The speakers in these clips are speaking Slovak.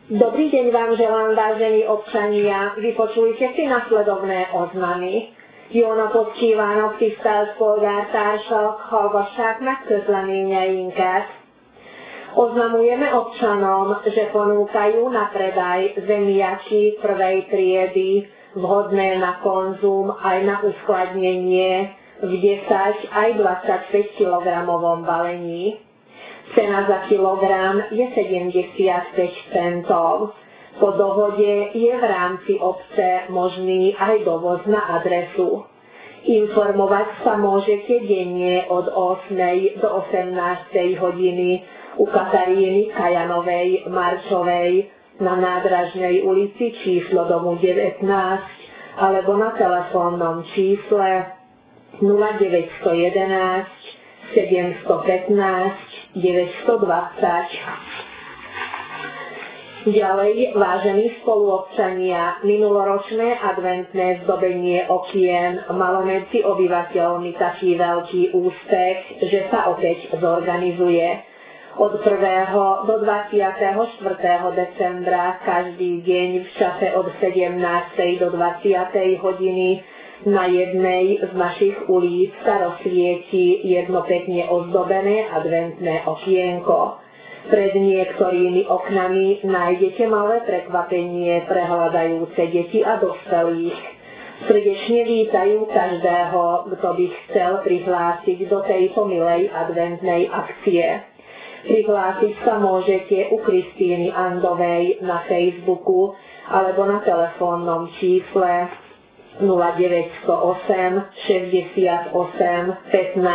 Dobrý deň vám želám, vážení občania. Vypočujte si nasledovné oznamy. Jó napot kívánok, tisztelt polgártársak, hallgassák meg közleményeinket. Oznamujeme občanom, že ponúkajú na predaj zemiaky prvej triedy, vhodné na konzum aj na uskladnenie v 10 aj 25 kg balení. Cena za kilogram je 75 centov. Po dohode je v rámci obce možný aj dovoz na adresu. Informovať sa môžete denne od 8. do 18. hodiny u Kataríny Kajanovej Marčovej na Nádražnej ulici číslo domu 19 alebo na telefónnom čísle 0911 715 920. Ďalej, vážení spoluobčania, minuloročné adventné zdobenie okien malo medzi obyvateľmi taký veľký úspech, že sa opäť zorganizuje. Od 1. do 24. decembra každý deň v čase od 17. do 20. hodiny na jednej z našich ulic sa rozsvieti jedno pekne ozdobené adventné okienko. Pred niektorými oknami nájdete malé prekvapenie pre hľadajúce deti a dospelých. Srdečne vítajú každého, kto by chcel prihlásiť do tejto milej adventnej akcie. Prihlásiť sa môžete u Kristíny Andovej na Facebooku alebo na telefónnom čísle 0908 68 15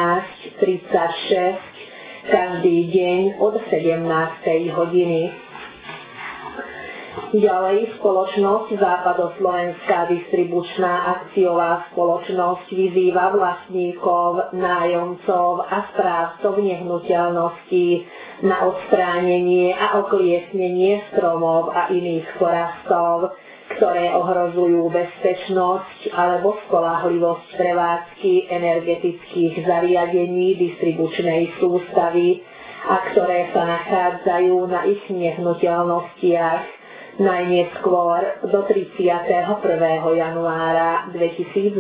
36 každý deň od 17. hodiny. Ďalej spoločnosť Západoslovenská distribučná akciová spoločnosť vyzýva vlastníkov, nájomcov a správcov nehnuteľností na odstránenie a okliesnenie stromov a iných porastov, ktoré ohrozujú bezpečnosť alebo spoľahlivosť prevádzky energetických zariadení distribučnej sústavy a ktoré sa nachádzajú na ich nehnuteľnostiach najneskôr do 31. januára 2024.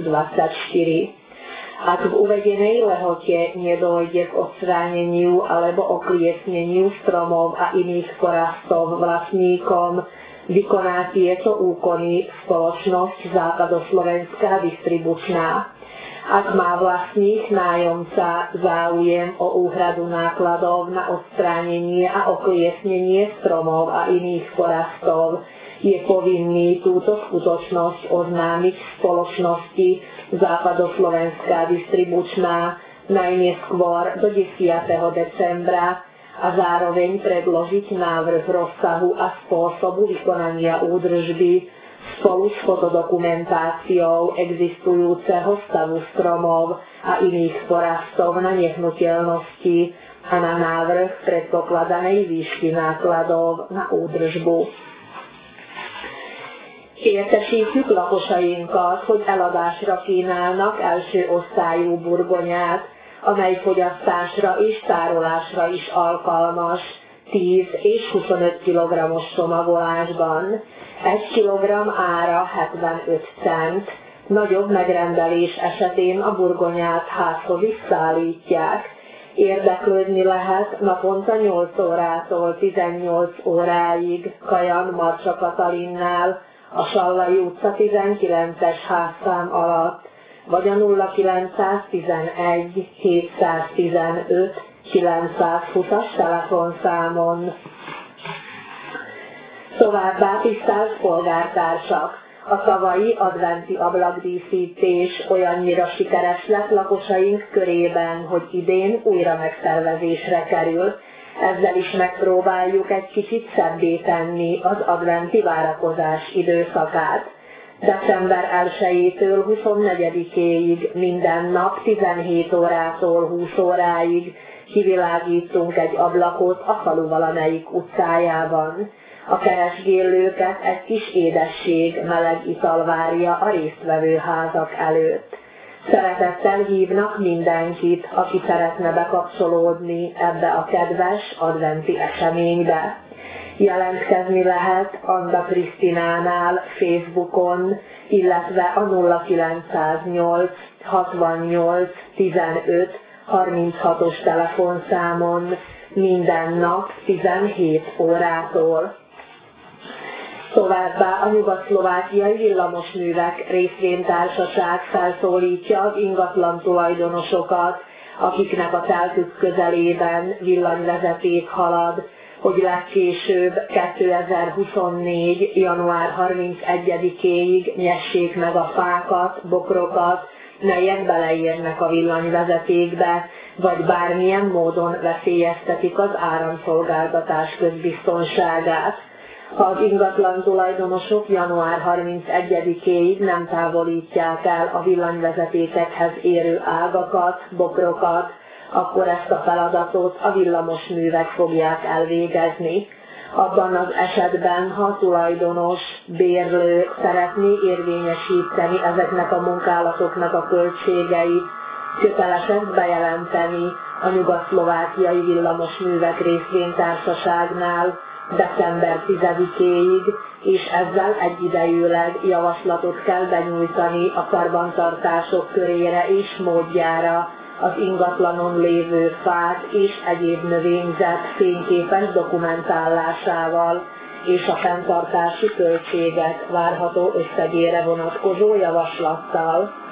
Ak v uvedenej lehote nedôjde k odstráneniu alebo okliesneniu stromov a iných porastov vlastníkom, vykoná tieto úkony spoločnosť Západoslovenská distribučná. Ak má vlastník nájomca záujem o úhradu nákladov na odstránenie a okliesnenie stromov a iných porastov, je povinný túto skutočnosť oznámiť spoločnosti Západoslovenská distribučná najneskôr do 10. decembra a zároveň predložiť návrh rozsahu a spôsobu vykonania údržby spolu s fotodokumentáciou existujúceho stavu stromov a iných porastov na nehnuteľnosti a na návrh predpokladanej výšky nákladov na údržbu. Értesítjük lakosainkat, hogy eladásra kínálnak első osztályú burgonyát, amely fogyasztásra és tárolásra is alkalmas 10 és 25 kg-os csomagolásban. 1 kg ára 75 cent, nagyobb megrendelés esetén a burgonyát házhoz is szállítják. Érdeklődni lehet naponta 8 órától 18 óráig Kajan Marcsa Katalinnál, a Sallai utca 19-es házszám alatt, vagy a 0911 715 920-as telefonszámon. Továbbá, tisztelt polgártársak! A tavalyi adventi ablakdíszítés olyannyira sikeres lett lakosaink körében, hogy idén újra megszervezésre kerül. Ezzel is megpróbáljuk egy kicsit szebbé tenni az adventi várakozás időszakát. December 1-től 24-éig minden nap 17 órától 20 óráig kivilágítunk egy ablakot a falu valamelyik utcájában. A keresgélőket egy kis édesség, meleg ital várja a résztvevő házak előtt. Szeretettel hívnak mindenkit, aki szeretne bekapcsolódni ebbe a kedves adventi eseménybe. Jelentkezni lehet Anda Krisztinánál Facebookon, illetve a 0908 68 15 36-os telefonszámon minden nap 17 órától. Továbbá a Nyugat-Szlovákiai Villamosművek Részvénytársaság felszólítja az ingatlan tulajdonosokat, akiknek a telkük közelében villanyvezeték halad, hogy legkésőbb 2024. január 31-éig nyessék meg a fákat, bokrokat, melyek beleérnek a villanyvezetékbe, vagy bármilyen módon veszélyeztetik az áramszolgáltatás közbiztonságát. Ha az ingatlan tulajdonosok január 31-éig nem távolítják el a villanyvezetékekhez érő ágakat, bokrokat, akkor ezt a feladatot a villamosművek fogják elvégezni. Abban az esetben, ha a tulajdonos, bérlő szeretné érvényesíteni ezeknek a munkálatoknak a költségeit, köteles ezt bejelenteni a Nyugat-Szlovákiai Villamosművek Részvénytársaságnál december 10-éig, és ezzel egyidejűleg javaslatot kell benyújtani a karbantartások körére és módjára, az ingatlanon lévő fák és egyéb növényzet fényképes dokumentálásával és a fenntartási költségek várható összegére vonatkozó javaslattal.